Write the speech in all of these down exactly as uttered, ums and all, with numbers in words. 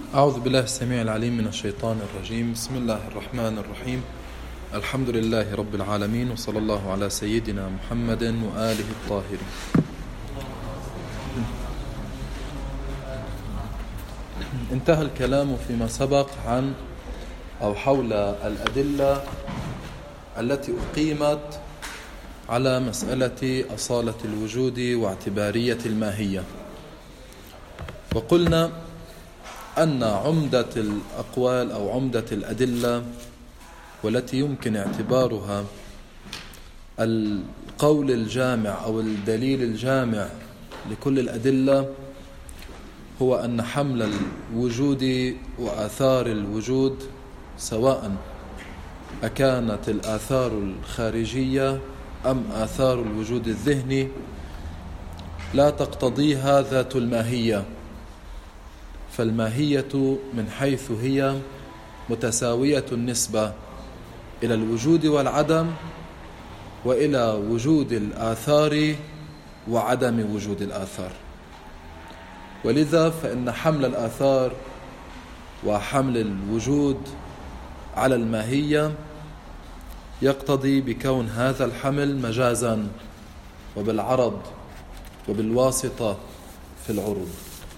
أعوذ بالله السميع العليم من الشيطان الرجيم. بسم الله الرحمن الرحيم. الحمد لله رب العالمين، وصلى الله على سيدنا محمد وآله الطاهرين. انتهى الكلام فيما سبق عن أو حول الأدلة التي أقيمت على مسألة أصالة الوجود واعتبارية الماهية، وقلنا أن عمدة الأقوال أو عمدة الأدلة والتي يمكن اعتبارها القول الجامع أو الدليل الجامع لكل الأدلة هو أن حمل الوجود وآثار الوجود، سواء أكانت الآثار الخارجية أم آثار الوجود الذهني، لا تقتضيها ذات الماهية، فالماهية من حيث هي متساوية النسبة إلى الوجود والعدم وإلى وجود الآثار وعدم وجود الآثار. ولذا فإن حمل الآثار وحمل الوجود على الماهية يقتضي بكون هذا الحمل مجازا وبالعرض وبالواسطة في العروض.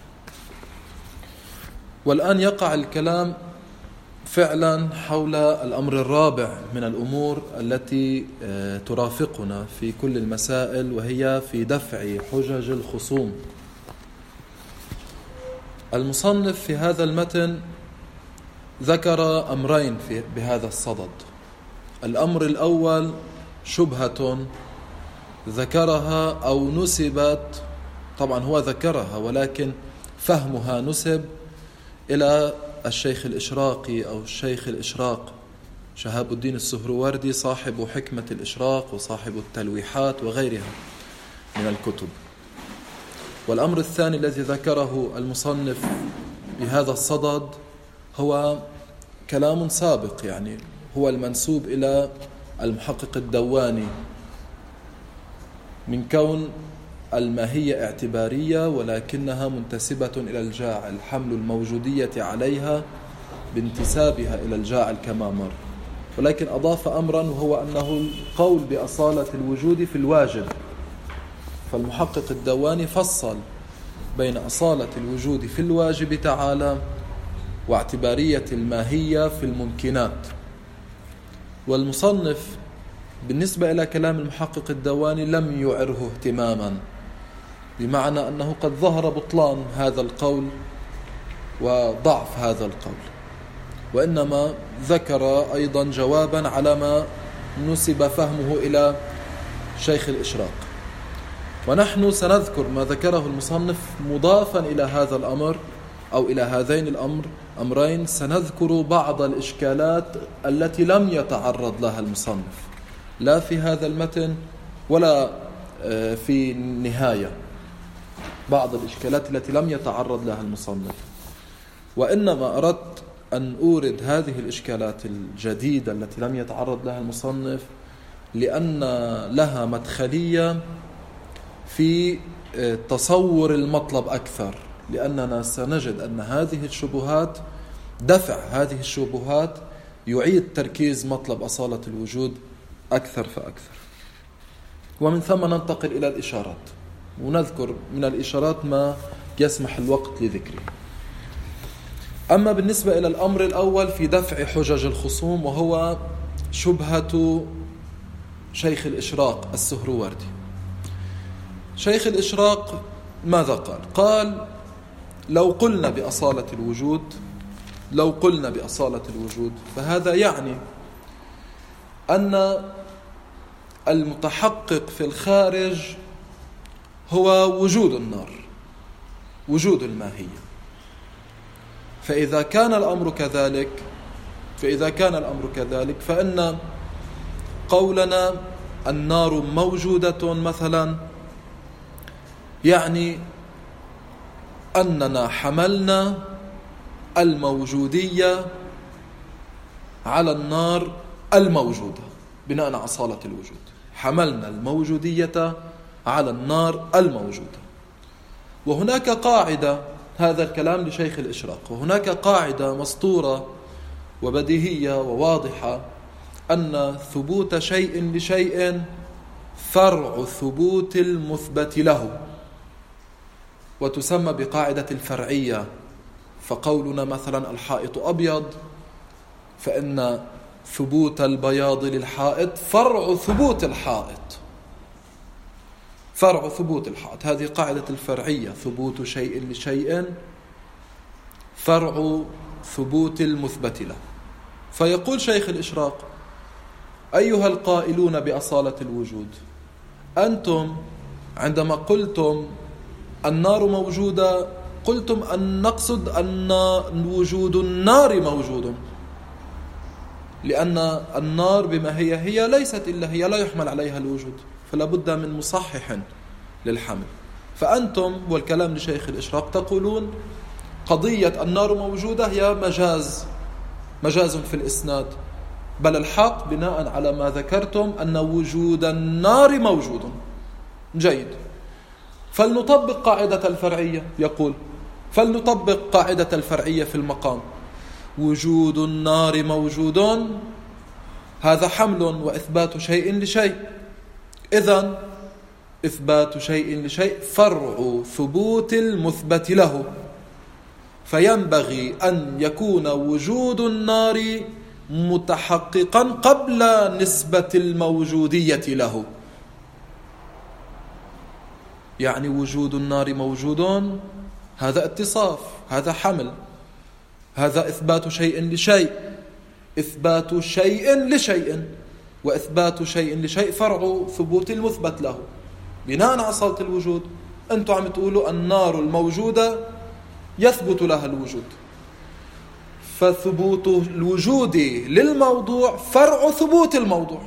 والآن يقع الكلام فعلا حول الأمر الرابع من الأمور التي ترافقنا في كل المسائل، وهي في دفع حجج الخصوم. المصنف في هذا المتن ذكر أمرين في بهذا الصدد. الأمر الأول شبهة ذكرها أو نسبت، طبعا هو ذكرها ولكن فهمها نسب إلى الشيخ الإشراقي أو الشيخ الإشراق شهاب الدين السهروردي، صاحب حكمة الإشراق وصاحب التلويحات وغيرها من الكتب. والأمر الثاني الذي ذكره المصنف بهذا الصدد هو كلام سابق، يعني هو المنسوب إلى المحقق الدواني من كون الماهية اعتبارية ولكنها منتسبة إلى الجاعل، حمل الموجودية عليها بانتسابها إلى الجاعل كما مر. ولكن أضاف أمرا، وهو أنه القول بأصالة الوجود في الواجب. فالمحقق الدواني فصل بين أصالة الوجود في الواجب تعالى واعتبارية الماهية في الممكنات. والمصنف بالنسبة إلى كلام المحقق الدواني لم يعره اهتماما، بمعنى أنه قد ظهر بطلان هذا القول وضعف هذا القول، وإنما ذكر أيضا جوابا على ما نسب فهمه إلى شيخ الإشراق. ونحن سنذكر ما ذكره المصنف مضافا إلى هذا الأمر أو إلى هذين الأمر أمرين. سنذكر بعض الإشكالات التي لم يتعرض لها المصنف لا في هذا المتن ولا في النهاية، بعض الإشكالات التي لم يتعرض لها المصنف. وإنما أردت أن أورد هذه الإشكالات الجديدة التي لم يتعرض لها المصنف لأن لها مدخلية في تصور المطلب أكثر، لأننا سنجد أن هذه الشبهات، دفع هذه الشبهات يعيد تركيز مطلب أصالة الوجود أكثر فأكثر. ومن ثم ننتقل إلى الإشارات، ونذكر من الإشارات ما يسمح الوقت لذكره. أما بالنسبة إلى الأمر الأول في دفع حجج الخصوم، وهو شبهة شيخ الإشراق السهروردي. شيخ الإشراق ماذا قال؟ قال لو قلنا بأصالة الوجود لو قلنا بأصالة الوجود فهذا يعني أن المتحقق في الخارج هو وجود النار، وجود الماهية. فإذا كان الأمر كذلك فإذا كان الأمر كذلك فإن قولنا النار موجودة مثلا يعني أننا حملنا الموجودية على النار الموجودة بناء على أصالة الوجود. حملنا الموجودية على النار الموجودة. وهناك قاعدة هذا الكلام لشيخ الإشراق. وهناك قاعدة مسطورة وبديهية وواضحة أن ثبوت شيء لشيء فرع ثبوت المثبت له، وتسمى بقاعدة الفرعية. فقولنا مثلا الحائط أبيض، فإن ثبوت البياض للحائط فرع ثبوت الحائط، فرع ثبوت الحائط. هذه قاعدة الفرعية، ثبوت شيء لشيء فرع ثبوت المثبت له. فيقول شيخ الإشراق: أيها القائلون بأصالة الوجود، أنتم عندما قلتم النار موجودة قلتم أن نقصد أن وجود النار موجود، لأن النار بما هي هي ليست إلا هي، لا يحمل عليها الوجود، فلا بد من مصحح للحمل. فأنتم والكلام لشيخ الإشراق تقولون قضية النار موجودة هي مجاز، مجاز في الإسناد، بل الحق بناء على ما ذكرتم أن وجود النار موجود. جيد، فلنطبق قاعدة الفرعية. يقول: فلنطبق قاعدة الفرعية في المقام. وجود النار موجود، هذا حمل وإثبات شيء لشيء، إذن إثبات شيء لشيء فرع ثبوت المثبت له، فينبغي أن يكون وجود النار متحققا قبل نسبة الموجودية له. يعني وجود النار موجود، هذا اتصاف، هذا حمل، هذا إثبات شيء لشيء، إثبات شيء لشيء، وإثبات شيء لشيء فرع ثبوت المثبت له بناء على أصالة الوجود. أنتم عم تقولوا النار الموجودة يثبت لها الوجود، فثبوت الوجود للموضوع فرع ثبوت الموضوع.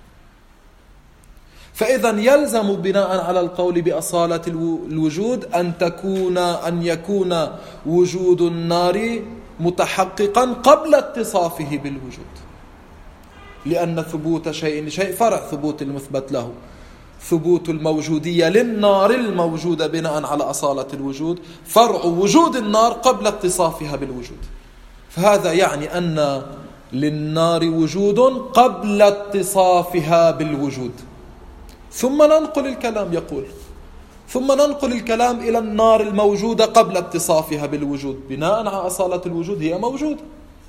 فإذا يلزم بناء على القول بأصالة الوجود أن تكون أن يكون وجود النار متحققا قبل اتصافه بالوجود، لأن ثبوت شيء لشيء فرع ثبوت المثبت له. ثبوت الموجودية للنار الموجودة بناء على أصالة الوجود فرع وجود النار قبل اتصافها بالوجود. فهذا يعني أن للنار وجود قبل اتصافها بالوجود. ثم ننقل الكلام، يقول: ثم ننقل الكلام إلى النار الموجودة قبل اتصافها بالوجود بناء على أصالة الوجود، هي موجودة.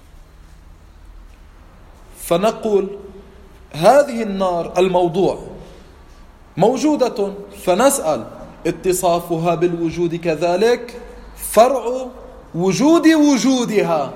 فنقول هذه النار الموضوع موجودة، فنسأل اتصافها بالوجود كذلك فرع وجود وجودها،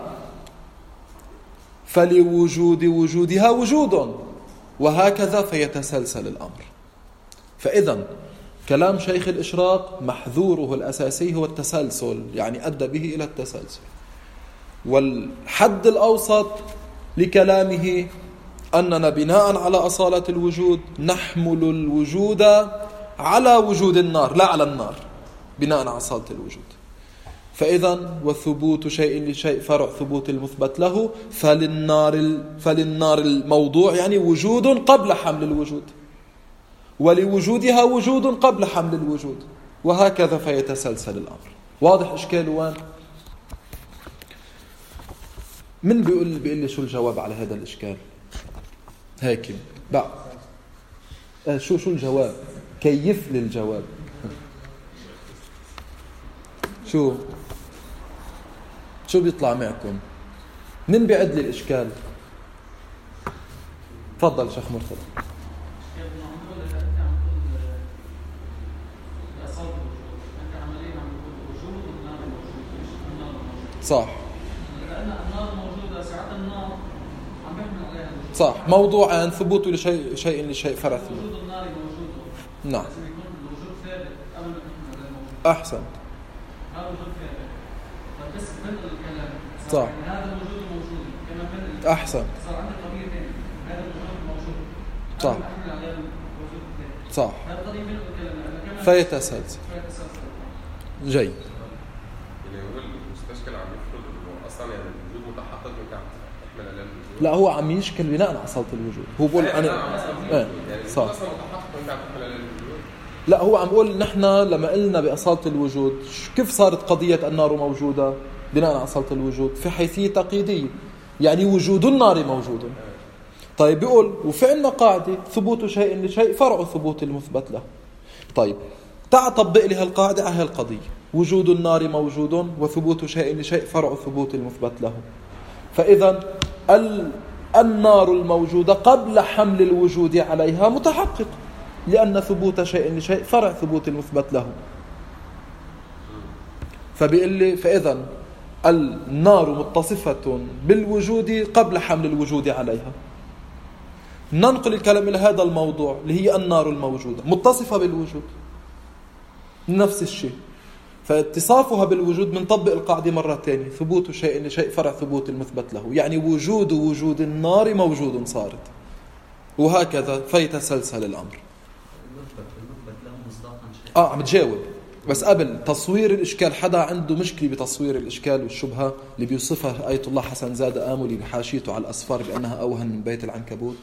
فلوجود وجودها وجود، وهكذا فيتسلسل الأمر. فإذا كلام شيخ الإشراق محذوره الأساسي هو التسلسل، يعني أدى به إلى التسلسل. والحد الأوسط لكلامه أننا بناء على أصالة الوجود نحمل الوجود على وجود النار لا على النار، بناء على أصالة الوجود. فإذا وثبوت شيء لشيء فرع ثبوت المثبت له، فللنار فللنار الموضوع يعني وجود قبل حمل الوجود، ولوجودها وجود قبل حمل الوجود، وهكذا فيتسلسل الأمر. واضح إشكاله وين؟ من بيقول بيقول لي شو الجواب على هذا الإشكال؟ هيك بقى آه شو شو الجواب؟ كيف لي الجواب. شو شو بيطلع معكم؟ من بيعد لي الإشكال؟ تفضل شيخ مرتضى. صح، صح، موضوعان: ثبوت لشيء شيء لشيء فرع ثبوت النار موجود. نعم، الوجود ثابت قبل ما نحكم على الموجود. أحسن، هذا وجود ثابت، فبس من الكلام صح، هذا الوجود موجود كما من أحسن، صار عندنا قضية ثانية، هذا الوجود موجود صح، نحكم على الوجود الثاني صح، هذا قضية من الكلام فيتسلسل. جيد. لا، هو عم يشكل بناء على أصالة الوجود. هو بقول أنا آه. صح. لا، هو عم بقول نحن لما قلنا بأصالة الوجود كيف صارت قضية النار موجودة بناء على أصالة الوجود؟ في حيثية تقييدية، يعني وجود النار موجود. طيب بيقول وفي عنا قاعدة ثبوت شيء لشيء فرع ثبوت المثبت له. طيب تعال طبق لي هالقاعدة على هالقضية، وجود النار موجود وثبوت شيء لشيء فرع ثبوت المثبت له. فإذا النار الموجودة قبل حمل الوجود عليها متحقق، لأن ثبوت شيء لشيء فرع ثبوت المثبت له. فبيقول لي فإذا النار متصفة بالوجود قبل حمل الوجود عليها. ننقل الكلام إلى هذا الموضوع اللي هي النار الموجودة متصفة بالوجود، نفس الشيء. فاتصافها بالوجود بنطبق القاعدة مرة تانية، ثبوت شيء لشيء فرع ثبوت المثبت له، يعني وجود وجود النار موجود صارت، وهكذا فيتسلسل الأمر. آه عم تجاوب، بس قبل تصوير الإشكال، حدا عنده مشكلة بتصوير الإشكال والشبهة اللي بيوصفها آية الله حسن زاد آملي بحاشيته على الأسفار بأنها أوهن من بيت العنكبوت،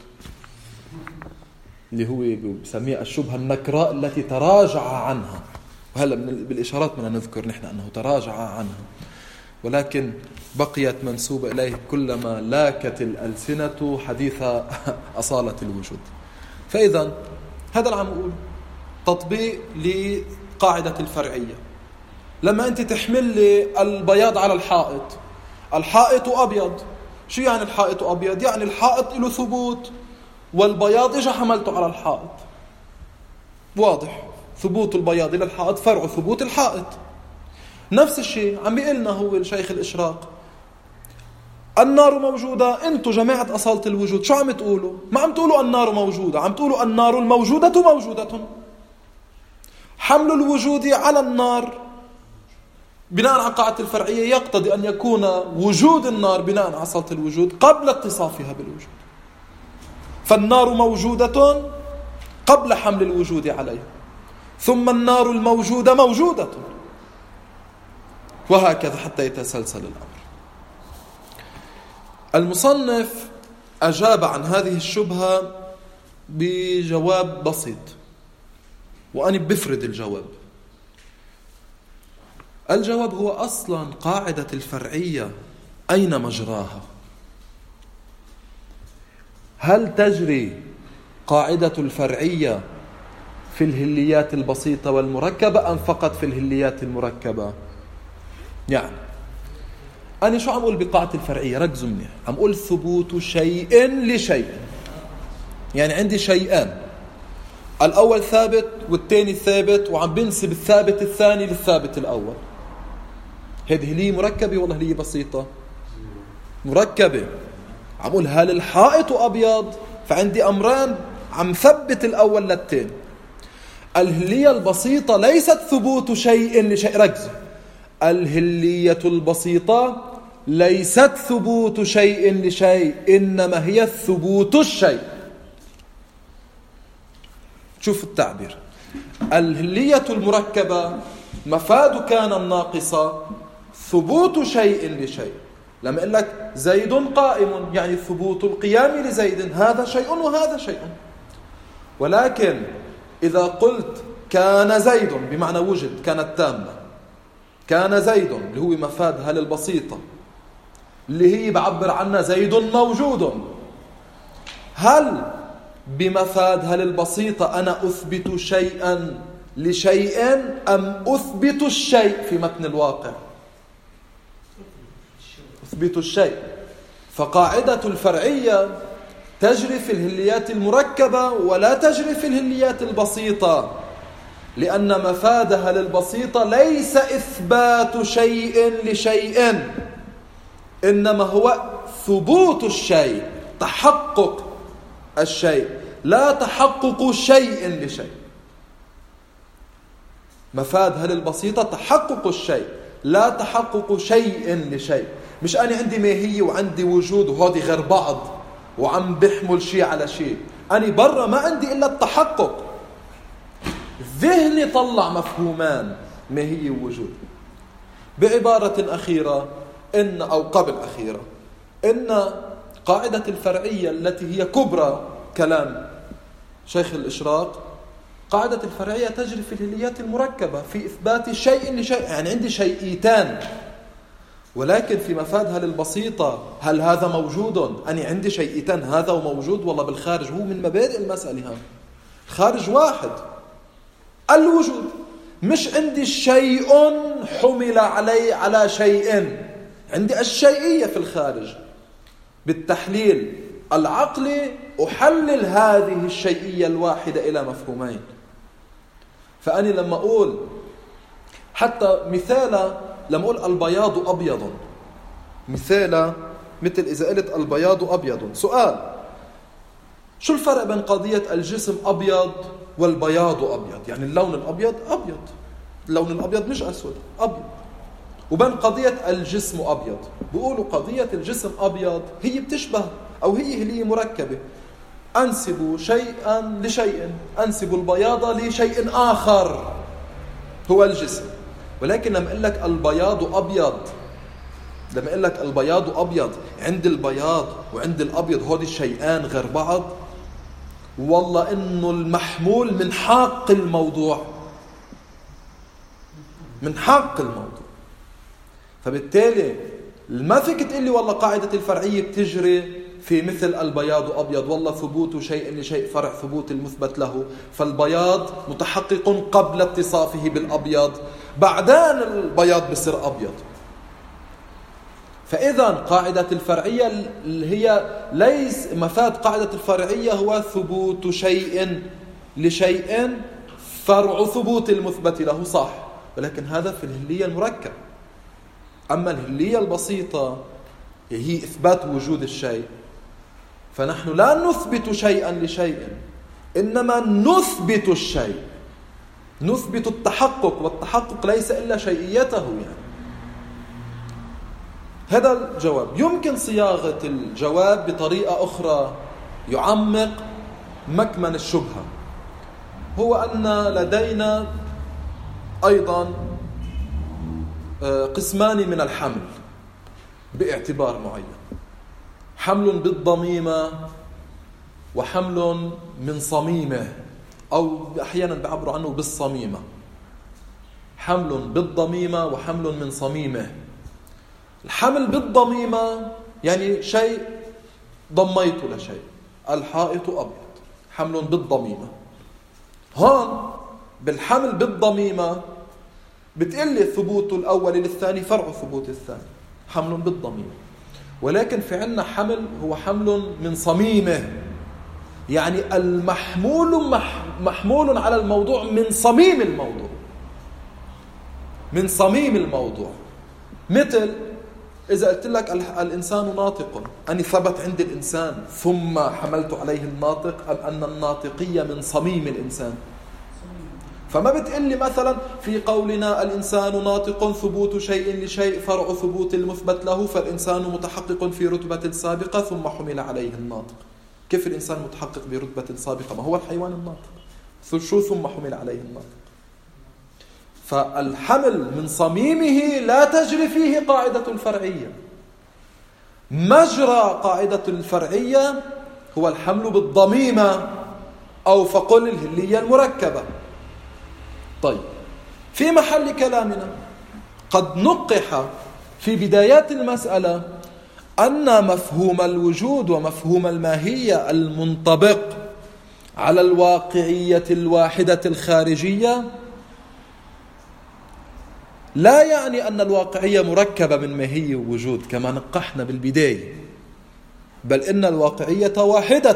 اللي هو بسميها الشبهة النكراء التي تراجع عنها. وهلا بالإشارات بدنا نذكر نحن أنه تراجع عنها، ولكن بقيت منسوبة إليه كلما لاكت الألسنة حديث أصالة الوجود. فإذا هذا اللي عم أقول تطبيق لقاعدة الفرعية. لما أنت تحمل لي البياض على الحائط، الحائط أبيض، شو يعني الحائط أبيض؟ يعني الحائط له ثبوت، والبياض إجا حملته على الحائط، واضح؟ ثبوت البياض إلى الحائط فرع ثبوت الحائط. نفس الشيء عم بيقلنا هو الشيخ الإشراق، النار موجودة. أنتوا جماعة أصالة الوجود شو عم تقولوا؟ ما عم تقولوا النار موجودة، عم تقولوا النار الموجودة موجودة. حمل الوجود على النار بناء على قاعدة الفرعية يقتضي أن يكون وجود النار بناء على أصالة الوجود قبل اتصافها بالوجود. فالنار موجودة قبل حمل الوجود عليها، ثم النار الموجودة موجودة، وهكذا حتى يتسلسل الأمر. المصنف أجاب عن هذه الشبهة بجواب بسيط، وأنا بفرد الجواب. الجواب هو أصلا قاعدة الفرعية أين مجراها؟ هل تجري قاعدة الفرعية في الهليات البسيطة والمركبة أم فقط في الهليات المركبة؟ يعني أنا شو عم أقول بقاعدة الفرعية؟ ركزوا مني، عم أقول ثبوت شيء لشيء. يعني عندي شيئان، الأول ثابت والثاني ثابت، وعم بنسب الثابت الثاني للثابت الأول. هذه هلية مركبة ولا هلية بسيطة؟ مركبة. عم أقول هل الحائط أبيض؟ فعندي أمران عم ثبت الأول للثاني. الهلية البسيطة ليست ثبوت شيء لشيء. ركزوا، الهلية البسيطة ليست ثبوت شيء لشيء، إنما هي ثبوت الشيء. شوف التعبير. الهلية المركبة مفاد كان الناقصة ثبوت شيء لشيء. لما أقول لك زيد قائم، يعني ثبوت القيام لزيد، هذا شيء وهذا شيء. ولكن إذا قلت كان زيد بمعنى وجد، كانت تامة، كان زيد اللي هو مفاد هل البسيطة اللي هي بعبر عنها زيد موجود، هل بمفاد هل البسيطة أنا أثبت شيئا لشيء أم أثبت الشيء في متن الواقع؟ أثبت الشيء. فقاعدة الفرعية تجري في الهليات المركبة ولا تجري في الهليات البسيطة، لأن مفادها للبسيطة ليس إثبات شيء لشيء، إنما هو ثبوت الشيء، تحقق الشيء، لا تحقق شيء لشيء. مفادها للبسيطة تحقق الشيء، لا تحقق شيء لشيء. مش أنا عندي ماهية وعندي وجود وهذه غير بعض وعم بحمل شيء على شيء، أنا برا ما عندي إلا التحقق. ذهني طلع مفهومان ماهية ووجود. بعبارة أخيرة إن أو قبل أخيرة إن قاعدة الفرعية التي هي كبرى كلام شيخ الإشراق قاعدة الفرعية تجري في الهليات المركبة في إثبات شيء لشيء، يعني عندي شيئيتان، ولكن في مفادها للبسيطة هل هذا موجود؟ أنا عندي شيئيتان، هذا وموجود والله بالخارج، هو من مبادئ المسألة. الخارج واحد الوجود، مش عندي شيء حمل علي على شيء، عندي الشيئية في الخارج. بالتحليل العقلي أحلل هذه الشيئية الواحدة إلى مفهومين. فأنا لما أقول حتى مثالا، لما أقول البياض أبيض، مثالا مثل إذا قلت البياض أبيض، سؤال: شو الفرق بين قضية الجسم أبيض والبياض أبيض؟ يعني اللون الأبيض أبيض، اللون الأبيض مش أسود، أبيض. وبين قضية الجسم أبيض، بيقولوا قضية الجسم أبيض هي بتشبه أو هي هي مركبة، أنسب شيئا لشيء، أنسب البياض لشيء آخر هو الجسم. ولكن لما أقول لك البياض أبيض، لما أقول لك البياض أبيض، عند البياض وعند الأبيض هودي الشيئان غير بعض، والله إنه المحمول من حق الموضوع، من حق الموضوع. فبالتالي ما فيك تقول لي والله قاعدة الفرعية بتجري في مثل البياض أبيض، والله ثبوت شيء لشيء فرع ثبوت المثبت له، فالبياض متحقق قبل اتصافه بالأبيض، بعدين البياض بصير أبيض. فإذا قاعدة الفرعية اللي هي ليس مفاد قاعدة الفرعية هو ثبوت شيء لشيء فرع ثبوت المثبت له، صح، ولكن هذا في الهلية المركب. أما الهلية البسيطة هي إثبات وجود الشيء، فنحن لا نثبت شيئا لشيء، إنما نثبت الشيء، نثبت التحقق، والتحقق ليس إلا شيئيته. يعني هذا الجواب. يمكن صياغة الجواب بطريقة أخرى يعمق مكمن الشبهة، هو أن لدينا أيضا قسمان من الحمل باعتبار معين، حمل بالضميمة وحمل من صميمه، أو أحيانا بعبروا عنه بالصميمة. حمل بالضميمة وحمل من صميمه. الحمل بالضميمة يعني شيء ضميته لشيء، الحائط أبيض، حمل بالضميمة. هون بالحمل بالضميمة بتقلي ثبوت الأول للثاني فرع ثبوت الثاني، حمل بالضميمة. ولكن في عنا حمل هو حمل من صميمه، يعني المحمول مح محمول على الموضوع من صميم الموضوع، من صميم الموضوع. مثل إذا قلت لك الإنسان ناطق، أني ثبت عند الإنسان ثم حملت عليه الناطق، أم أن الناطقية من صميم الإنسان؟ فما بتقول لي مثلا في قولنا الإنسان ناطق ثبوت شيء لشيء فرع ثبوت المثبت له، فالإنسان متحقق في رتبة سابقة ثم حمل عليه الناطق. كيف الإنسان متحقق برتبة سابقة؟ ما هو الحيوان الناطق، شو ثم حمل عليه الناطق؟ فالحمل من صميمه لا تجري فيه قاعدة الفرعية. مجرى قاعدة الفرعية هو الحمل بالضميمة، أو فقل الهلية المركبة. طيب، في محل كلامنا قد نقح في بدايات المسألة أن مفهوم الوجود ومفهوم الماهية المنطبق على الواقعية الواحدة الخارجية لا يعني أن الواقعية مركبة من ماهية ووجود كما نقحنا بالبداية، بل إن الواقعية واحدة،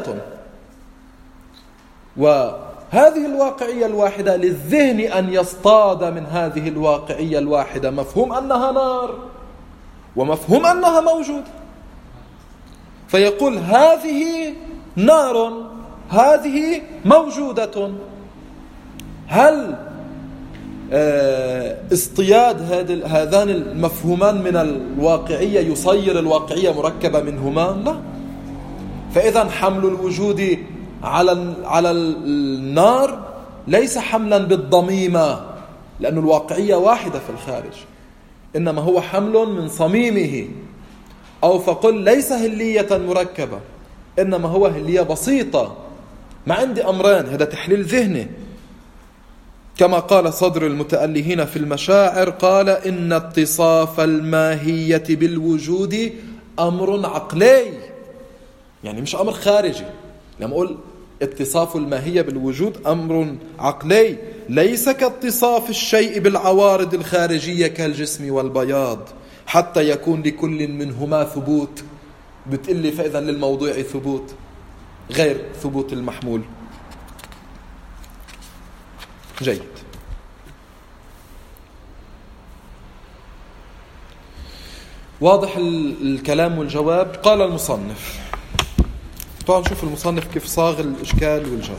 وهذه الواقعية الواحدة للذهن أن يصطاد من هذه الواقعية الواحدة مفهوم أنها نار ومفهوم أنها موجودة، فيقول هذه نار هذه موجودة. هل اصطياد هذان المفهومان من الواقعية يصير الواقعية مركبة منهما؟ لا. فإذا حمل الوجود على على النار ليس حملا بالضميمة، لأن الواقعية واحدة في الخارج، إنما هو حمل من صميمه. أو فقل ليس هلية مركبة، إنما هو هلية بسيطة. ما عندي أمرين، هذا تحليل ذهني. كما قال صدر المتألهين في المشاعر، قال إن اتصاف الماهية بالوجود أمر عقلي، يعني مش أمر خارجي. لما أقول اتصاف الماهية بالوجود أمر عقلي ليس كاتصاف الشيء بالعوارض الخارجية كالجسم والبياض حتى يكون لكل منهما ثبوت. بتقلي فإذا للموضوع ثبوت غير ثبوت المحمول. جيد. واضح الكلام والجواب. قال المصنف، طبعا نشوف المصنف كيف صاغ الإشكال والجواب.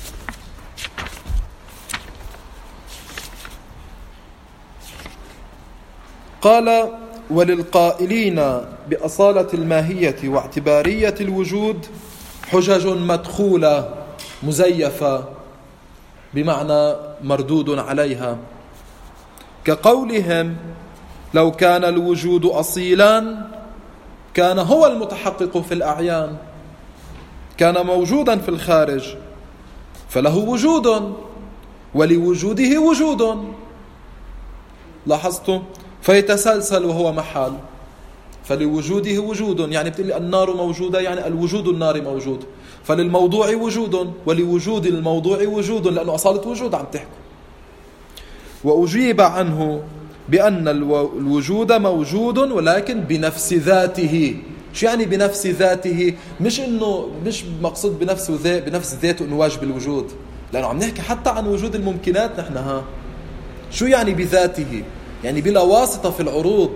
قال: وللقائلين بأصالة الماهية واعتبارية الوجود حجج مدخولة مزيفة، بمعنى مردود عليها، كقولهم: لو كان الوجود أصيلا كان هو المتحقق في الأعيان، كان موجودا في الخارج فله وجود ولوجوده وجود. لاحظتوا؟ فيتسلسل وهو محال، فلوجوده وجود، يعني بتقول النار موجودة، يعني الوجود النار موجود، فللموضوع وجود ولوجود الموضوع وجود، لأنه أصالة وجود عم تحكوا. وأجيب عنه بأن الوجود موجود ولكن بنفس ذاته. شو يعني بنفس ذاته؟ مش إنه مش مقصود بنفس ذات بنفس ذاته إنه واجب الوجود، لأنه عم نحكي حتى عن وجود الممكنات نحن. ها شو يعني بذاته؟ يعني بلا واسطة في العروض،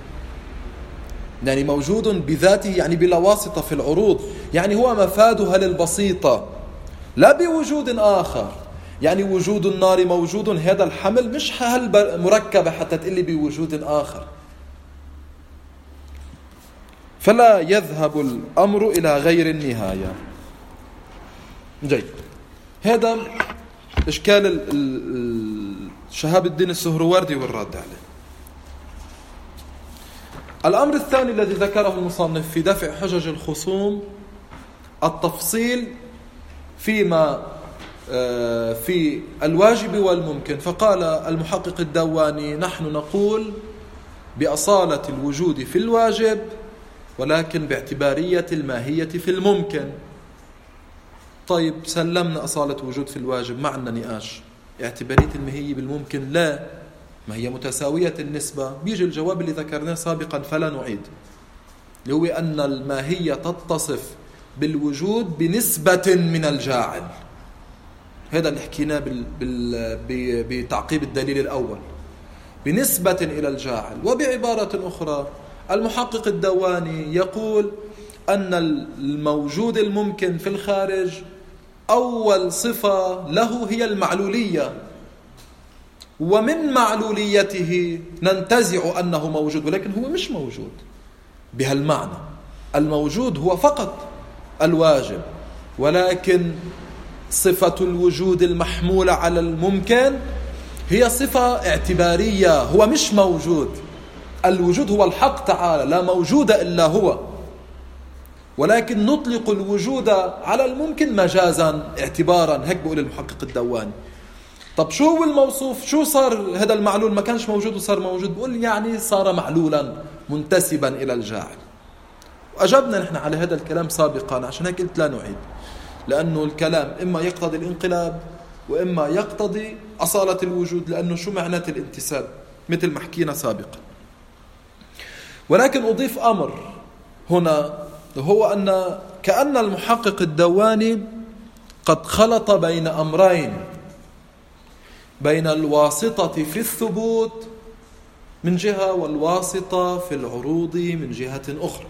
يعني موجود بذاته يعني بلا واسطة في العروض، يعني هو مفادها للبسيطة لا بوجود آخر. يعني وجود النار موجود، هذا الحمل مش هل مركبة حتى تقلي بوجود آخر. فلا يذهب الأمر إلى غير النهاية. جيد. هذا إشكال شهاب الدين السهروردي والرد عليه. الأمر الثاني الذي ذكره المصنف في دفع حجج الخصوم التفصيل فيما في الواجب والممكن. فقال المحقق الدواني: نحن نقول بأصالة الوجود في الواجب ولكن باعتبارية الماهية في الممكن. طيب سلمنا أصالة وجود في الواجب، معنا نقاش. اعتبارية الماهية بالممكن لا، ما هي متساوية النسبة. بيجي الجواب اللي ذكرناه سابقا فلا نعيد، اللي هو أن الماهية تتصف بالوجود بنسبة من الجاعل. هذا اللي حكيناه بال... بال... بتعقيب الدليل الأول، بنسبة إلى الجاعل. وبعبارة أخرى المحقق الدواني يقول أن الموجود الممكن في الخارج أول صفة له هي المعلولية، ومن معلوليته ننتزع أنه موجود، ولكن هو مش موجود بهالمعنى. الموجود هو فقط الواجب، ولكن صفة الوجود المحمولة على الممكن هي صفة اعتبارية، هو مش موجود. الوجود هو الحق تعالى، لا موجود إلا هو، ولكن نطلق الوجود على الممكن مجازا اعتبارا. هيك بقول المحقق الدواني. طب شو هو الموصوف؟ شو صار هذا المعلول؟ ما كانش موجود وصار موجود. بقول يعني صار معلولا منتسبا إلى الجاعل. وأجبنا نحن على هذا الكلام سابقا، عشان هيك قلت لا نعيد، لأنه الكلام إما يقتضي الانقلاب وإما يقتضي أصالة الوجود، لأنه شو معنات الانتساب مثل ما حكينا سابقا. ولكن أضيف أمر هنا، هو أن كأن المحقق الدواني قد خلط بين أمرين، بين الواسطة في الثبوت من جهة والواسطة في العروض من جهة أخرى.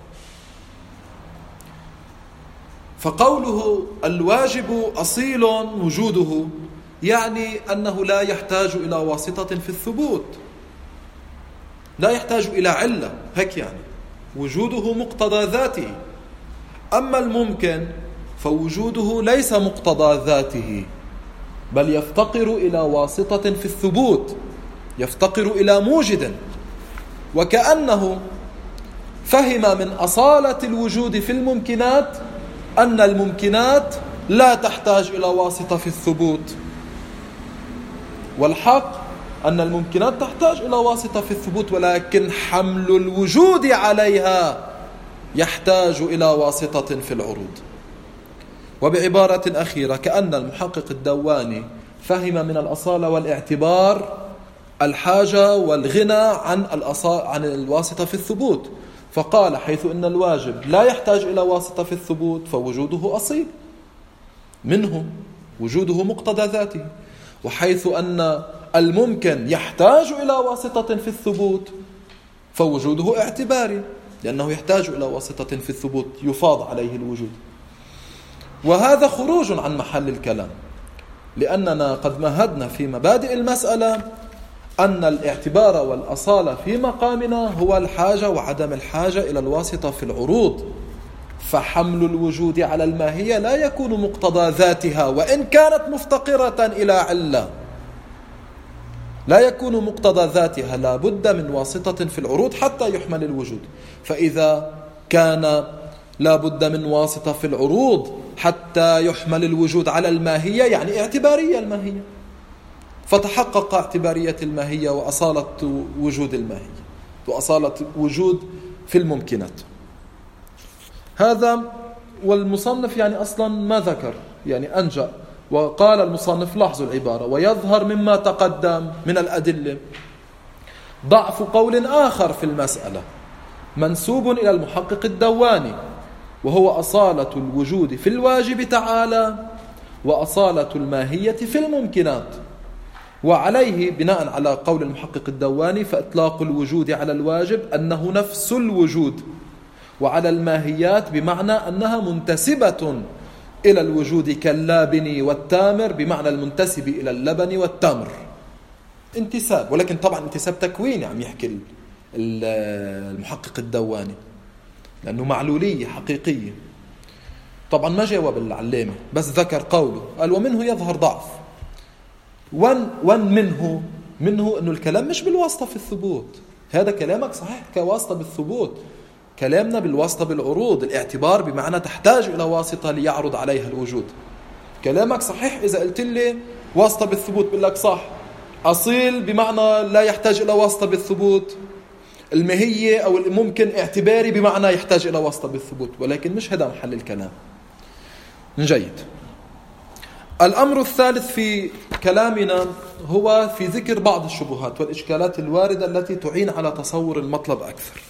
فقوله الواجب أصيل وجوده يعني أنه لا يحتاج إلى واسطة في الثبوت، لا يحتاج إلى علة، هيك يعني وجوده مقتضى ذاته. أما الممكن فوجوده ليس مقتضى ذاته، بل يفتقر إلى واسطة في الثبوت، يفتقر إلى موجد. وكأنه فهم من أصالة الوجود في الممكنات أن الممكنات لا تحتاج إلى واسطة في الثبوت، والحق أن الممكنات تحتاج إلى واسطة في الثبوت، ولكن حمل الوجود عليها يحتاج إلى واسطة في العروض. وبعبارة أخيرة، كأن المحقق الدواني فهم من الأصالة والاعتبار الحاجة والغنى عن عن الواسطة في الثبوت، فقال حيث أن الواجب لا يحتاج إلى واسطة في الثبوت فوجوده أصيل منه، وجوده مقتضى ذاته، وحيث أن الممكن يحتاج إلى واسطة في الثبوت فوجوده اعتباري، لأنه يحتاج إلى واسطة في الثبوت يفاض عليه الوجود. وهذا خروج عن محل الكلام، لأننا قد مهدنا في مبادئ المسألة أن الاعتبار والأصالة في مقامنا هو الحاجة وعدم الحاجة إلى الواسطة في العروض، فحمل الوجود على الماهية لا يكون مقتضى ذاتها وإن كانت مفتقرة إلى علة، لا يكون مقتضى ذاتها، لا بد من واسطة في العروض حتى يحمل الوجود. فإذا كان لا بد من واسطة في العروض حتى يحمل الوجود على الماهية، يعني اعتبارية الماهية، فتحقق اعتبارية الماهية وأصالة وجود الماهية وأصالة وجود في الممكنات. هذا والمصنف يعني أصلا ما ذكر، يعني أنجأ، وقال المصنف لاحظوا العبارة: ويظهر مما تقدم من الأدلة ضعف قول آخر في المسألة منسوب إلى المحقق الدواني، وهو أصالة الوجود في الواجب تعالى وأصالة الماهية في الممكنات. وعليه بناء على قول المحقق الدواني فإطلاق الوجود على الواجب أنه نفس الوجود، وعلى الماهيات بمعنى أنها منتسبة إلى الوجود كاللابن والتامر، بمعنى المنتسب إلى اللبن والتمر انتساب، ولكن طبعا انتساب تكويني عم يحكي المحقق الدواني، لأنه معلولية حقيقية. طبعا ما جاوب العلامة، بس ذكر قوله، قال ومنه يظهر ضعف. وان, وان منه منه أنه الكلام مش بالواسطة في الثبوت، هذا كلامك صحيح كواسطة بالثبوت، كلامنا بالواسطة بالعروض، الاعتبار بمعنى تحتاج إلى واسطة ليعرض عليها الوجود. كلامك صحيح إذا قلت لي واسطة بالثبوت، بقول لك صح، أصيل بمعنى لا يحتاج إلى واسطة بالثبوت، الماهية أو الممكن اعتباري بمعنى يحتاج إلى واسطة بالثبوت، ولكن مش هذا محل الكلام. جيد. الأمر الثالث في كلامنا هو في ذكر بعض الشبهات والإشكالات الواردة التي تعين على تصور المطلب أكثر.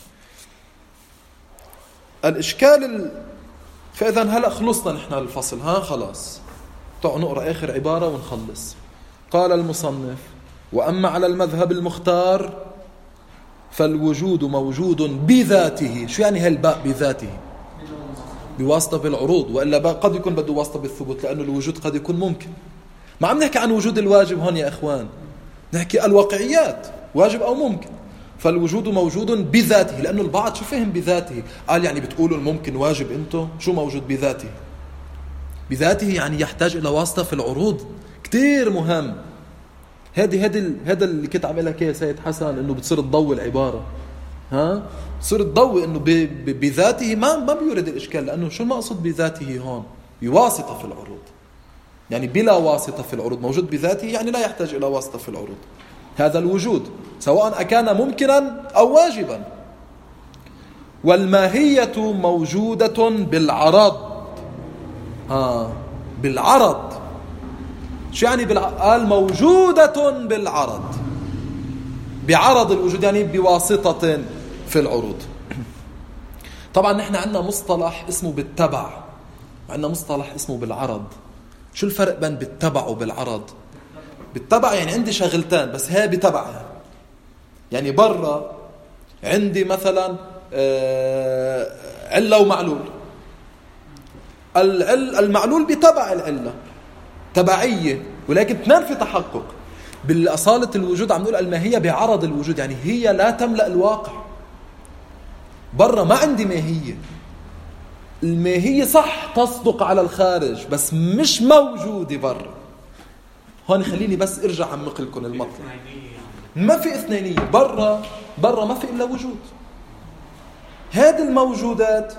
الإشكال ال... فإذا هلأ خلصنا نحن الفصل، ها خلاص تعالوا نقرأ آخر عبارة ونخلص. قال المصنف: وأما على المذهب المختار فالوجود موجود بذاته. شو يعني هالباء بذاته؟ بواسطة بالعروض، وإلا قد يكون بده واسطة بالثبوت، لأنه الوجود قد يكون ممكن. ما عم نحكي عن وجود الواجب هون يا إخوان، نحكي الواقعيات، واجب أو ممكن. فالوجود موجود بذاته، لأنه البعض شو فهم بذاته؟ قال يعني بتقولوا الممكن واجب، أنتم شو موجود بذاته؟ بذاته يعني يحتاج إلى واسطة في العروض، كتير مهم. هذه هذا هذا اللي كنت عملها كي سيد حسن، إنه بتصير تضوي العبارة، ها بتصير تضوي إنه بذاته ما ما بيورد الإشكال، لأنه شو المقصود بذاته هون؟ بواسطة في العروض، يعني بلا واسطة في العروض، موجود بذاته يعني لا يحتاج إلى واسطة في العروض. هذا الوجود سواء أكان ممكنا أو واجبا. والماهية موجودة بالعرض. آه بالعرض. شو يعني بالعرض؟ قال موجودة بالعرض، بعرض الوجود يعني بواسطة في العروض. طبعا نحن عندنا مصطلح اسمه بالتبع، عندنا مصطلح اسمه بالعرض. شو الفرق بين بالتبع وبالعرض؟ بالتبع يعني عندي شغلتان بس هي بتبعها، يعني برا عندي مثلا علة ومعلول، المعلول بتبع العلة تبعية، ولكن اثنين في تحقق. بالأصالة الوجود عم نقول الماهية بعرض الوجود، يعني هي لا تملأ الواقع. برا ما عندي ماهية، الماهية صح تصدق على الخارج بس مش موجودة برا. هون خليني بس ارجع عمق لكم المطلب. ما في اثنينية، برا برا ما في إلا وجود. هذه الموجودات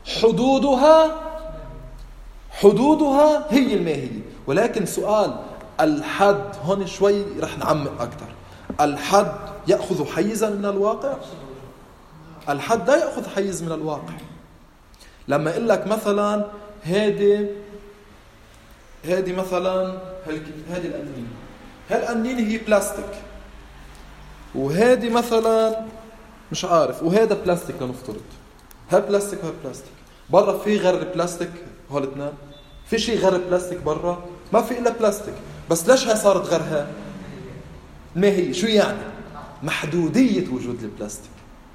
حدودها حدودها هي الماهية، ولكن سؤال الحد هون شوي رح نعمق أكثر. الحد يأخذ حيزا من الواقع؟ الحد لا يأخذ حيز من الواقع. لما أقول لك مثلا هذه هذه مثلا هذه الأنينة، هالأنينة هي بلاستيك، وهذه مثلا مش عارف، وهذا بلاستيك لنفترض، هذا بلاستيك وهذا بلاستيك. برا في غير البلاستيك هول اثنين؟ في شيء غير البلاستيك برا؟ ما في إلا بلاستيك. بس ليش هي صارت غيرها؟ ما هي شو يعني؟ محدودية وجود البلاستيك.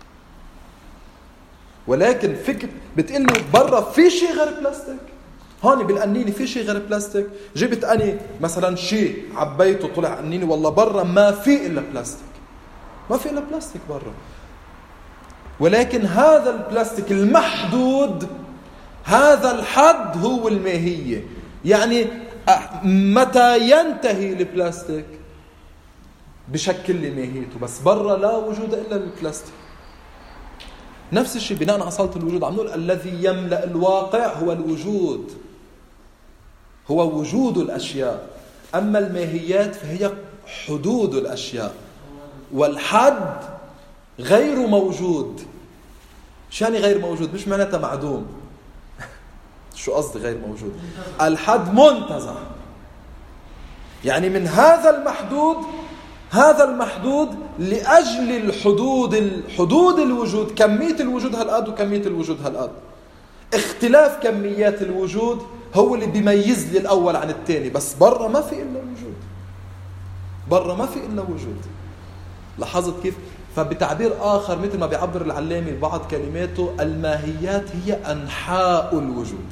ولكن فكر بتقول له برا في شيء غير بلاستيك، هون بالقنينة في شيء غير بلاستيك. جبت أنا مثلا شيء عبيته طلع قنينة، والله برا ما في إلا بلاستيك، ما في إلا بلاستيك برا. ولكن هذا البلاستيك المحدود، هذا الحد هو الماهية. يعني متى ينتهي البلاستيك بشكل لي ماهيته، بس برا لا وجود إلا البلاستيك. نفس الشيء بناء على أصالة الوجود عم نقول الذي يملأ الواقع هو الوجود، هو وجود الأشياء. أما الماهيات فهي حدود الأشياء، والحد غير موجود. شو يعني غير موجود؟ مش معناتها معدوم. شو قصدي غير موجود؟ الحد منتزع، يعني من هذا المحدود، هذا المحدود لأجل الحدود الحدود الوجود، كمية الوجود هالقد وكمية الوجود هالقد. اختلاف كميات الوجود هو اللي بيميز لي الأول عن الثاني، بس برا ما في إلا وجود، برا ما في إلا وجود. لاحظت كيف؟ فبتعبير آخر مثل ما بيعبر العلامي بعض كلماته، الماهيات هي أنحاء الوجود،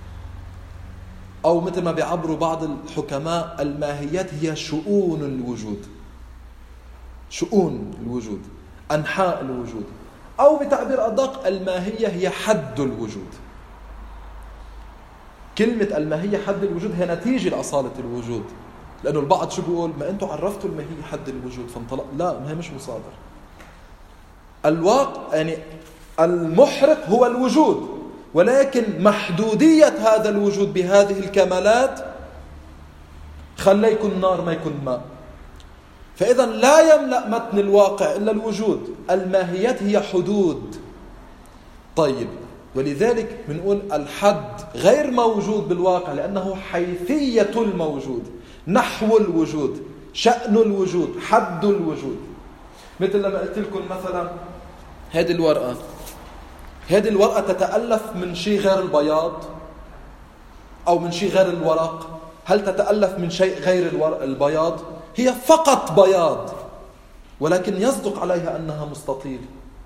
أو مثل ما بيعبروا بعض الحكماء الماهيات هي شؤون الوجود، شؤون الوجود، أنحاء الوجود. أو بتعبير أدق الماهية هي حد الوجود. كلمة الماهية حد الوجود هي نتيجة لأصالة الوجود، لأنه البعض شو بيقول؟ ما أنتوا عرفتوا الماهية حد الوجود فانطلق. لا، ما هي مش مصادر. الواقع يعني المحرق هو الوجود، ولكن محدودية هذا الوجود بهذه الكمالات خلى يكون نار ما يكون ماء. فإذا لا يملأ متن الواقع إلا الوجود. الماهيات هي حدود. طيب، ولذلك بنقول الحد غير موجود بالواقع لأنه حيثية الموجود، نحو الوجود، شأن الوجود، حد الوجود. مثل لما قلت لكم مثلا هذه الورقة، هذه الورقة تتألف من شيء غير البياض أو من شيء غير الورق. هل تتألف من شيء غير الورق البياض؟ هي فقط بياض، ولكن يصدق عليها أنها مستطيل.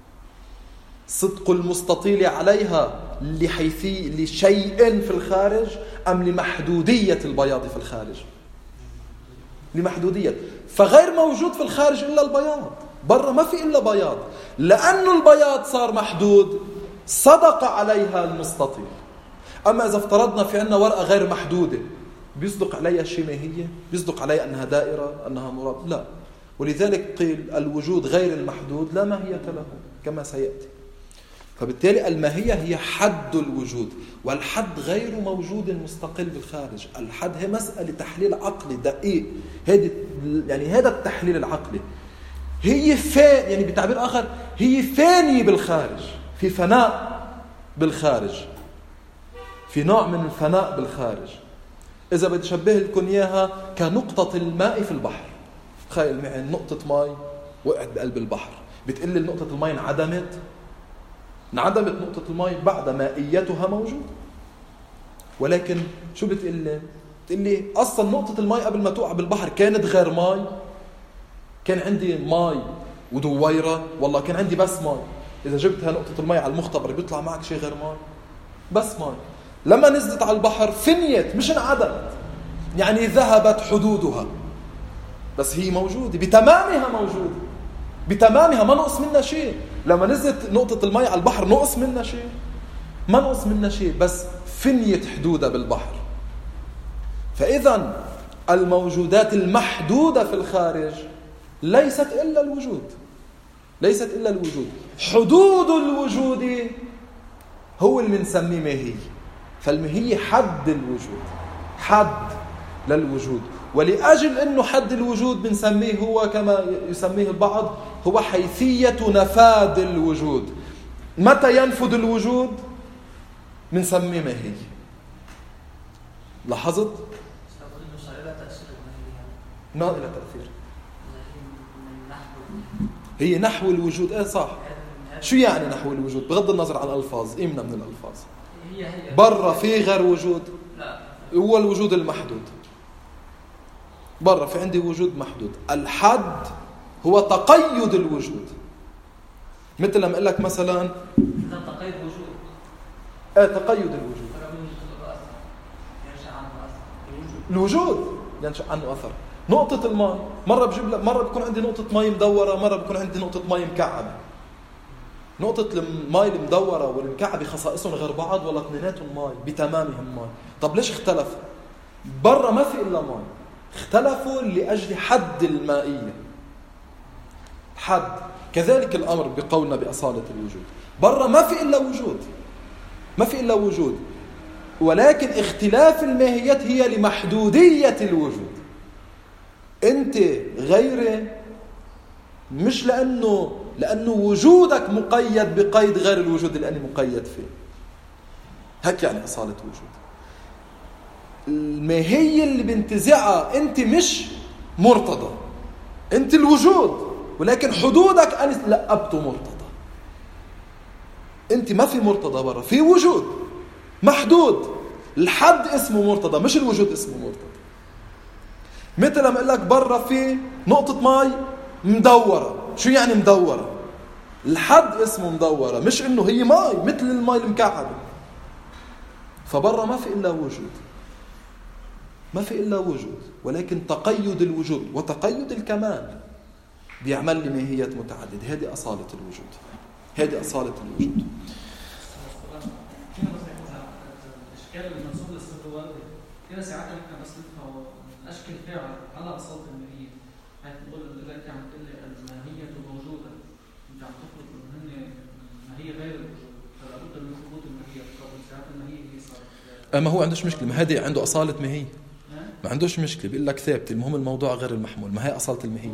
صدق المستطيل عليها لحيثي لشيء في الخارج أم لمحدودية البياض في الخارج؟ لمحدودية. فغير موجود في الخارج إلا البياض، برا ما في إلا بياض. لأن البياض صار محدود صدق عليها المستطيل. أما إذا افترضنا في عنا ورقة غير محدودة، بيصدق عليها شيء ماهية؟ بيصدق عليها أنها دائرة، أنها مراد؟ لا. ولذلك قيل الوجود غير المحدود لا ماهية له كما سيأتي. فبالتالي الماهية هي حد الوجود، والحد غير موجود مستقل بالخارج. الحد هي مسألة تحليل عقلي دقيق. هذا يعني هذا التحليل العقلي هي فان يعني بتعبير آخر هي فانية بالخارج، في فناء بالخارج، في نوع من الفناء بالخارج. إذا بدي أشبه لكم إياها كنقطة الماء في البحر. تخيل معي نقطة ماء وقعت بقلب البحر، بتقول لي نقطة الماء انعدمت؟ انعدمت نقطة الماء بعد مائيتها موجود. ولكن شو بتقول لي؟ بتقول لي أصلا نقطة الماء قبل ما توقع بالبحر كانت غير ماء. كان عندي ماء ودويرة، والله كان عندي بس ماء. إذا جبتها نقطة الماء على المختبر بيطلع معك شيء غير ماء، بس ماء. لما نزلت على البحر فنيت، مش انعدمت، يعني ذهبت حدودها، بس هي موجودة بتمامها، موجودة بتمامها، ما نقص منها شيء. لما نزلت نقطة الماء على البحر نقص منها شيء؟ ما نقص منها شيء، بس فنيت حدودها بالبحر. فإذا الموجودات المحدودة في الخارج ليست إلا الوجود، ليست إلا الوجود. حدود الوجود هو اللي بنسميه ماهية. فالماهية حد الوجود، حد للوجود. ولأجل أنه حد الوجود بنسميه هو كما يسميه البعض هو حيثية نفاذ الوجود. متى ينفذ الوجود بنسميه ماهية. لاحظت؟ ما إلى تأثير هي نحو الوجود. ايه صح. شو يعني نحو الوجود بغض النظر عن الألفاظ؟ إيمنا من الألفاظ برا في غير وجود. هو الوجود المحدود برا في عندي وجود محدود. الحد هو تقيد الوجود. مثل لما أقول لك مثلا تقيد وجود ايه تقيد الوجود. الوجود ينشأ عنه أثر. نقطة الماء مرة بجيب لك مرة بكون عندي نقطة ماء مدورة مرة بكون عندي نقطة ماء مكعبة. نقطة الماء المدورة والمكعبة خصائصهم غير بعض ولا اثنيناتهم ماء بتمامهم ماء. طب ليش اختلفوا؟ برا ما في إلا ماء. اختلفوا لأجل حد المائية. حد. كذلك الأمر بقولنا بأصالة الوجود. برا ما في إلا وجود. ما في إلا وجود. ولكن اختلاف الماهيات هي لمحدودية الوجود. أنت غيره مش لأنه لأنه وجودك مقيد بقيد غير الوجود اللي أنا مقيد فيه. هيك يعني أصالة وجود. الماهية اللي بنتزعها أنت مش مرتضى. أنت الوجود ولكن حدودك أنا لقبته مرتضى. أنت ما في مرتضى برا. في وجود محدود. الحد اسمه مرتضى مش الوجود اسمه مرتضى. مثل لما أقول لك برا في نقطة ماء مدورة. شو يعني مدورة؟ الحد اسمه مدورة مش إنه هي ماء مثل الماء المكعبة. فبرا ما في إلا وجود. ما في إلا وجود ولكن تقيد الوجود وتقيد الكمال بيعمل لي ماهيات متعددة. هذه أصالة الوجود. هذه أصالة الوجود. الاشكال المنسوب للصفه كده ساعتها احنا بس نفهم الاشكال فيها على اصاله الماهيه. هتقول دلوقتي عم تقول لي الماهيه موجوده انت عم تخرج من هن الماهيه غير الوجود فلا بد من ثبوت الماهيه. طب ساعتها الماهيه هي صار ما هو عندوش مشكله. ما هذه عنده اصاله ماهيه ما عندوش مشكله. بيقول لك ثابت المهم الموضوع غير المحمول. ما هي اصاله الماهيه.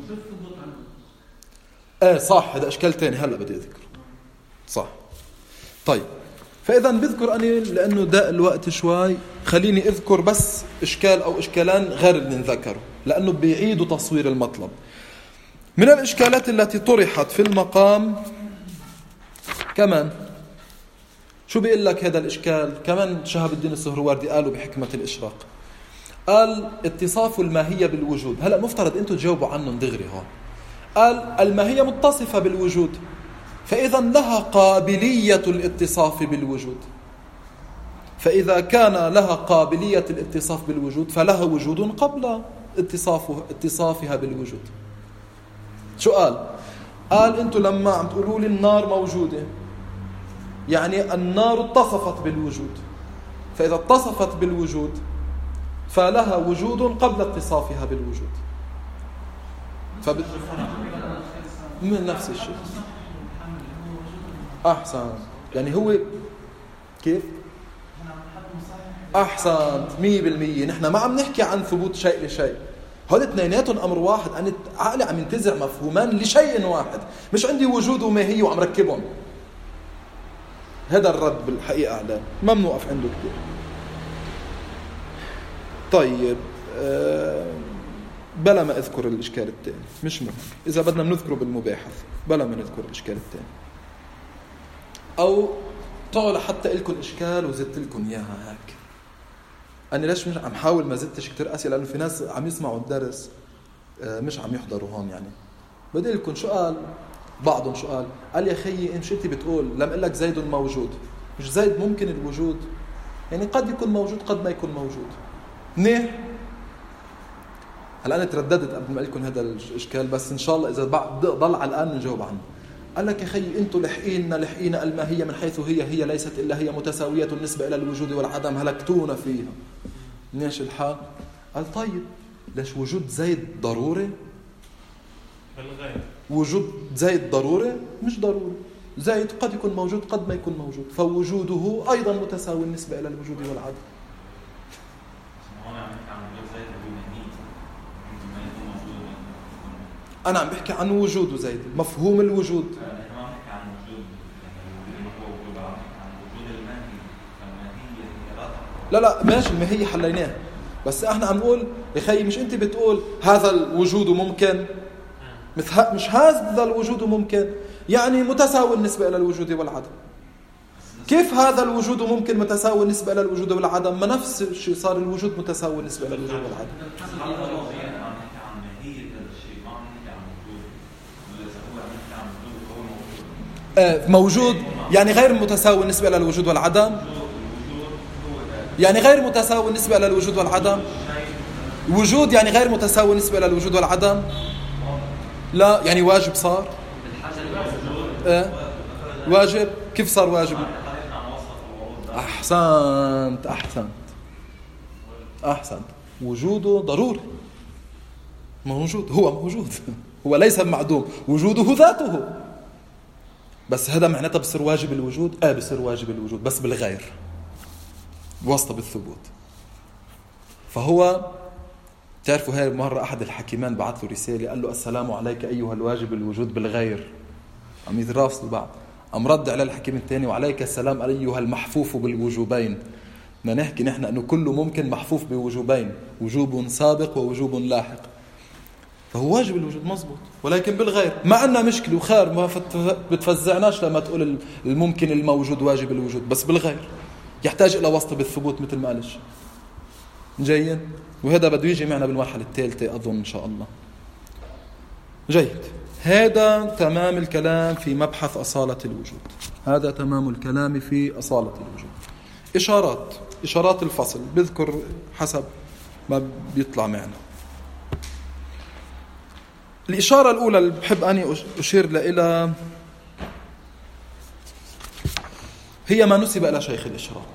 ايه صح. هذا اشكال ثاني هلا بدي اذكره. صح. طيب فإذا بذكر أنا لأنه داء الوقت شوي خليني أذكر بس إشكال أو إشكالان غير اللي نذكره لأنه بيعيدوا تصوير المطلب. من الإشكالات التي طرحت في المقام كمان شو بيقول لك هذا الإشكال كمان شهاب الدين السهروردي قالوا بحكمة الإشراق. قال اتصاف الماهية بالوجود. هلأ مفترض أنتوا تجاوبوا عنه دغري هون. قال الماهية متصفة بالوجود فإذا لها قابلية الاتصاف بالوجود. فإذا كان لها قابلية الاتصاف بالوجود فلها وجود قبل اتصافه اتصافها بالوجود. شو قال؟ قال أنتوا لما عم تقولوا لي النار موجودة يعني النار اتصفت بالوجود. فإذا اتصفت بالوجود فلها وجود قبل اتصافها بالوجود. فب... من نفس الشيء. أحسن. يعني هو كيف؟ أحسنت مية بالمية. نحن ما عم نحكي عن ثبوت شيء لشيء. هذا اثنيناتهم أمر واحد. أنا عقلي عم ينتزع مفهومان لشيء واحد. مش عندي وجود وماهية وعم ركبهم. هذا الرد بالحقيقة على ما بنوقف عنده كتير. طيب أه بلا ما أذكر الإشكال الثاني مش مهم. إذا بدنا نذكره بالمباحث بلا ما نذكر الإشكال الثاني أو تعال حتى لكم إشكال وزدت لكم إياها هيك. أنا ليش مش عم حاول ما زدتش كتير أسئلة لأنه في ناس عم يسمعوا الدرس مش عم يحضروا هون. يعني بدي لكم شو قال بعضهم. شو قال؟ قال يا خيي إمش أنت بتقول لم أقول لك زيد موجود. مش زيد ممكن الوجود يعني قد يكون موجود قد ما يكون موجود. منيح. هلا أنا ترددت قبل ما أقول لكم هذا الإشكال بس إن شاء الله إذا ضل على الآن نجاوب عنه. قال لك يا خي أنتوا لحقينا لحقينا الماهية من حيث هي هي ليست إلا هي متساوية بالنسبة إلى الوجود والعدم هلكتونا فيها. ليش الحال؟ قال طيب ليش وجود زيد ضروري؟ بالغير وجود زيد ضروري؟ مش ضروري. زيد قد يكون موجود قد ما يكون موجود فوجوده أيضا متساوي بالنسبة إلى الوجود والعدم. أنا عم بحكي عن وجوده زيد، مفهوم الوجود. أنا ما بحكي عن وجود الموجود، عن وجود الماهي، الماهية لا لا ماشي، الماهية حليناه، بس احنا عم نقول يا خي مش انت بتقول هذا الوجود ممكن، مش هذا الوجود ممكن يعني متساوي بالنسبة إلى الوجود والعدم. كيف هذا الوجود ممكن متساوي بالنسبة إلى الوجود والعدم؟ ما نفس الشيء صار الوجود متساوي بالنسبة إلى الوجود والعدم. موجود يعني غير متساوي بالنسبة إلى الوجود والعدم، يعني غير متساوي بالنسبة إلى الوجود والعدم. وجود يعني غير متساوي بالنسبة إلى الوجود والعدم. لا يعني واجب صار. اه واجب. كيف صار واجب؟ أحسنت أحسنت أحسنت. وجوده ضروري موجود، هو موجود، هو ليس معدوم، وجوده ذاته. بس هذا معناته بصير واجب الوجود. آه بصير واجب الوجود بس بالغير، واسطة بالثبوت. فهو تعرفوا هاي مرة أحد الحكيمان بعث له رسالة قال له السلام عليك أيها الواجب الوجود بالغير، عم يتراسلوا بعض. أم رد على الحكيم الثاني وعليك السلام أيها المحفوف بالوجوبين. بدنا نحكي نحن أنه كله ممكن محفوف بوجوبين، وجوب سابق ووجوب لاحق. فهو واجب الوجود مزبوط ولكن بالغير. ما عندنا مشكلة وخير، ما بتفزعناش لما تقول الممكن الموجود واجب الوجود، بس بالغير يحتاج إلى واسطة بالثبوت مثل ما قالش. جيد. وهذا بده يجي معنا بالمرحلة الثالثة أظن إن شاء الله. جيد. هذا تمام الكلام في مبحث أصالة الوجود. هذا تمام الكلام في أصالة الوجود. إشارات إشارات الفصل بذكر حسب ما بيطلع معنا. الإشارة الأولى اللي بحب أني أشير لها هي ما نسب إلى شيخ الإشراق.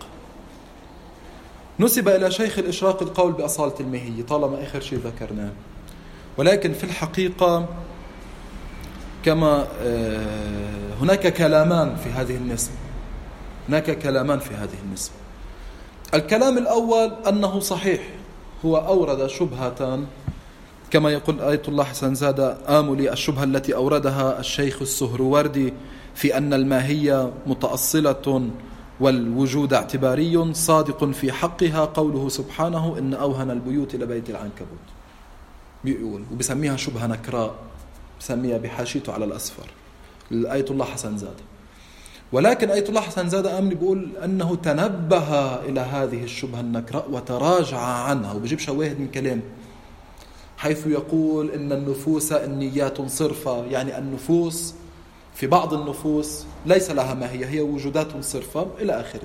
نسب إلى شيخ الإشراق القول بأصالة الماهية طالما آخر شيء ذكرناه، ولكن في الحقيقة كما هناك كلامان في هذه النسبة. هناك كلامان في هذه النسبة. الكلام الأول أنه صحيح، هو أورد شبهة كما يقول آية الله حسن زاد آملي، الشبهة التي أوردها الشيخ السهروردي في أن الماهية متأصلة والوجود اعتباري صادق في حقها قوله سبحانه إن أوهن البيوت لبيت العنكبوت. بيقول وبسميها شبهة نكراء، بسميها بحاشيته على الأسفر آية الله حسن زاد. ولكن آية الله حسن زاد أمني بيقول أنه تنبه إلى هذه الشبهة النكراء وتراجع عنها، وبجيب شواهد من كلام حيث يقول إن النفوس النيات صرفة، يعني النفوس في بعض النفوس ليس لها ماهية، هي وجودات صرفة إلى آخره.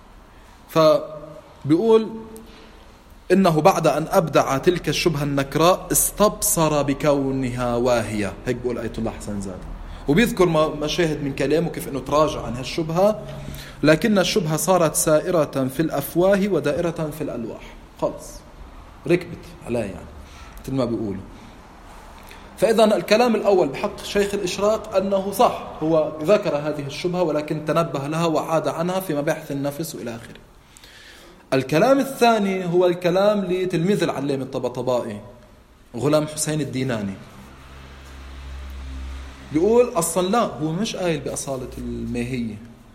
فبيقول إنه بعد أن أبدع تلك الشبهة النكراء استبصر بكونها واهية، هيك بيقول آية الله حسن زاد. وبيذكر مشاهد من كلامه كيف أنه تراجع عن هالشبهة، لكن الشبهة صارت سائرة في الأفواه ودائرة في الألواح، خلص ركبت عليها يعني مثل ما بيقولوا. فإذا الكلام الأول بحق شيخ الإشراق أنه صح، هو ذكر هذه الشبهة ولكن تنبه لها وعاد عنها في مباحث النفس وإلى آخره. الكلام الثاني هو الكلام لتلميذ العلامة الطبطبائي غلام حسين الديناني. بيقول أصلا لا، هو مش قايل بأصالة الماهية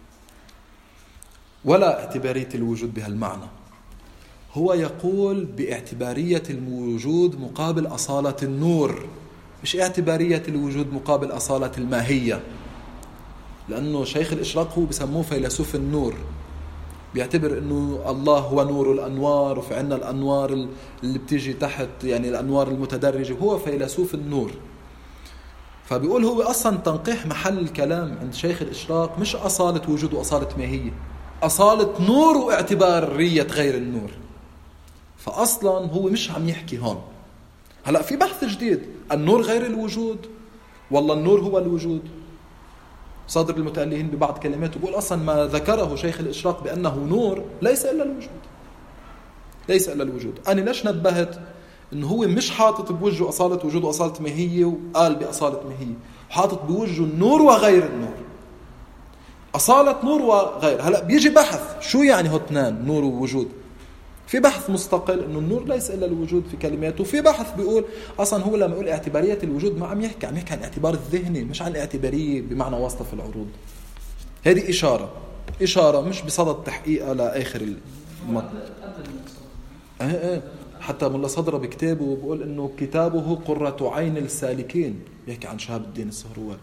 ولا اعتبارية الوجود بهالمعنى، هو يقول باعتبارية الوجود مقابل أصالة النور، مش اعتبارية الوجود مقابل أصالة الماهية. لأنه شيخ الإشراق هو بسموه فيلسوف النور، بيعتبر أنه الله هو نور الأنوار، وفي عنا الأنوار اللي بتيجي تحت يعني الأنوار المتدرجة، هو فيلسوف النور. فبيقول هو أصلا تنقيح محل الكلام عند شيخ الإشراق مش أصالة وجود وأصالة ماهية، أصالة نور واعتبارية غير النور. فأصلا هو مش عم يحكي هون. هلأ في بحث جديد، النور غير الوجود والله النور هو الوجود. صادر المتألهين ببعض كلماته بيقول أصلا ما ذكره شيخ الإشراق بأنه نور ليس إلا الوجود، ليس إلا الوجود. أنا ليش نبهت إنه هو مش حاطط بوجهه أصالة وجود وأصالة ماهية وقال بأصالة ماهية، حاطط بوجهه النور وغير النور، أصالة نور وغير. هلأ بيجي بحث شو يعني هو اثنان نور ووجود، في بحث مستقل إنه النور ليس إلا الوجود في كلماته، وفي بحث بيقول أصلا هو لما يقول اعتبارية الوجود ما عم يحكي عم يحكي عن اعتبار الذهني، مش عن اعتبارية بمعنى واسطة في العروض. هذه إشارة إشارة مش بصدد تحقيقها لآخر المط... اه اه حتى ملا صدرة بكتابه بيقول إنه كتابه قرة عين السالكين، يحكي عن شهاب الدين السهرواري.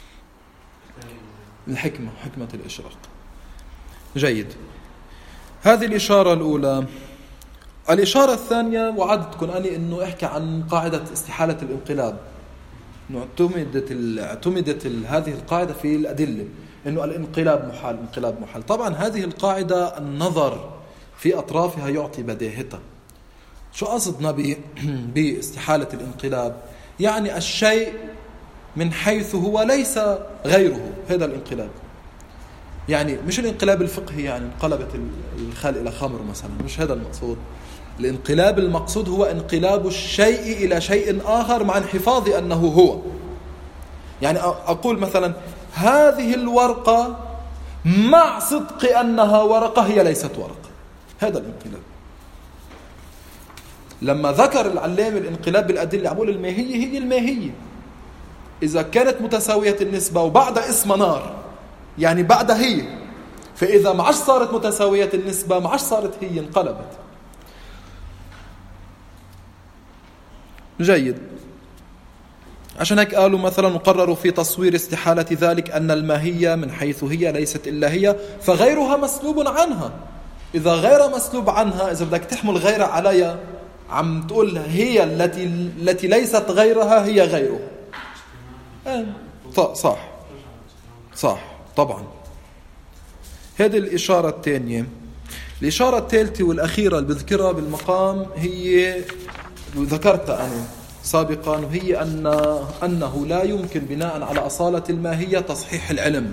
الحكمة، حكمة الإشراق. جيد، هذه الإشارة الأولى. الإشارة الثانية وعدتكم أني إنه أحكي عن قاعدة استحالة الانقلاب، إنه اعتمدت اعتمدت هذه القاعدة في الأدلة، إنه الانقلاب محال، انقلاب محال. طبعا هذه القاعدة النظر في أطرافها يعطي بداهتها. شو قصدنا باستحالة الانقلاب؟ يعني الشيء من حيث هو ليس غيره، هذا الانقلاب. يعني مش الانقلاب الفقهي يعني انقلبت الخال إلى خمر مثلا، مش هذا المقصود. الانقلاب المقصود هو انقلاب الشيء إلى شيء آخر مع انحفاظ أنه هو. يعني أقول مثلا هذه الورقة مع صدق أنها ورقة هي ليست ورقة، هذا الانقلاب. لما ذكر العلامة الانقلاب بالأدلة أقول الماهية هي الماهية، إذا كانت متساوية النسبة وبعد اسم نار يعني بعد هي، فإذا معش صارت متساوية النسبة معش صارت هي، انقلبت. جيد، عشان هيك قالوا مثلا وقرروا في تصوير استحالة ذلك أن الماهية من حيث هي ليست إلا هي فغيرها مسلوب عنها. إذا غير مسلوب عنها، إذا بدك تحمل غيرها عليها عم تقول هي التي التي ليست غيرها هي غيره. صح صح طبعا. هذه الإشارة الثانية. الإشارة الثالثة والأخيرة اللي بذكرها بالمقام هي ذكرتها أنا سابقا، وهي أن أنه لا يمكن بناء على أصالة الماهية تصحيح العلم.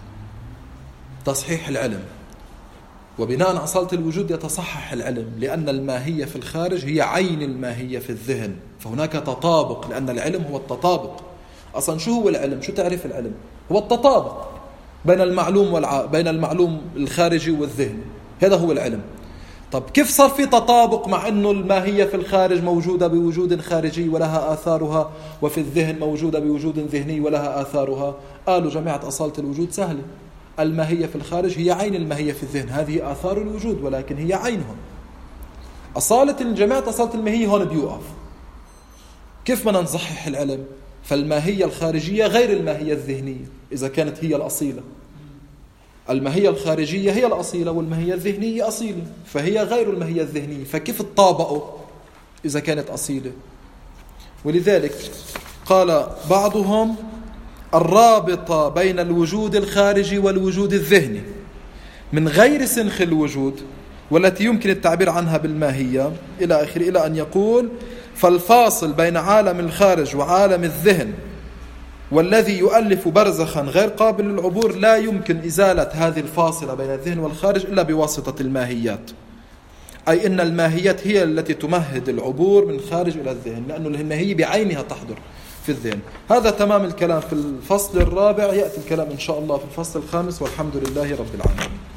تصحيح العلم وبناء على أصالة الوجود يتصحح العلم، لأن الماهية في الخارج هي عين الماهية في الذهن، فهناك تطابق، لأن العلم هو التطابق. أصلا شو هو العلم؟ شو تعرف العلم؟ هو التطابق بين المعلوم والع... بين المعلوم الخارجي والذهني، هذا هو العلم. طب كيف صار في تطابق مع أنه الماهية في الخارج موجودة بوجود خارجي ولها آثارها، وفي الذهن موجودة بوجود ذهني ولها آثارها؟ قالوا جماعة أصالة الوجود سهلة، الماهية في الخارج هي عين الماهية في الذهن، هذه آثار الوجود ولكن هي عينها. أصالة الجماعة أصالة الماهية هون بيوقف. كيف بدنا نصحح العلم؟ فالماهية الخارجية غير الماهية الذهنية إذا كانت هي الأصيلة. الماهية الخارجية هي الأصيلة والماهية الذهنية أصيلة، فهي غير الماهية الذهنية، فكيف تطابقوا إذا كانت أصيلة؟ ولذلك قال بعضهم الرابطة بين الوجود الخارجي والوجود الذهني من غير سنخ الوجود والتي يمكن التعبير عنها بالماهية إلى آخر، إلى أن يقول فالفاصل بين عالم الخارج وعالم الذهن والذي يؤلف برزخا غير قابل للعبور لا يمكن إزالة هذه الفاصلة بين الذهن والخارج إلا بواسطة الماهيات. أي إن الماهيات هي التي تمهد العبور من خارج إلى الذهن، لأنه الماهية بعينها تحضر في الذهن. هذا تمام الكلام في الفصل الرابع. يأتي الكلام إن شاء الله في الفصل الخامس، والحمد لله رب العالمين.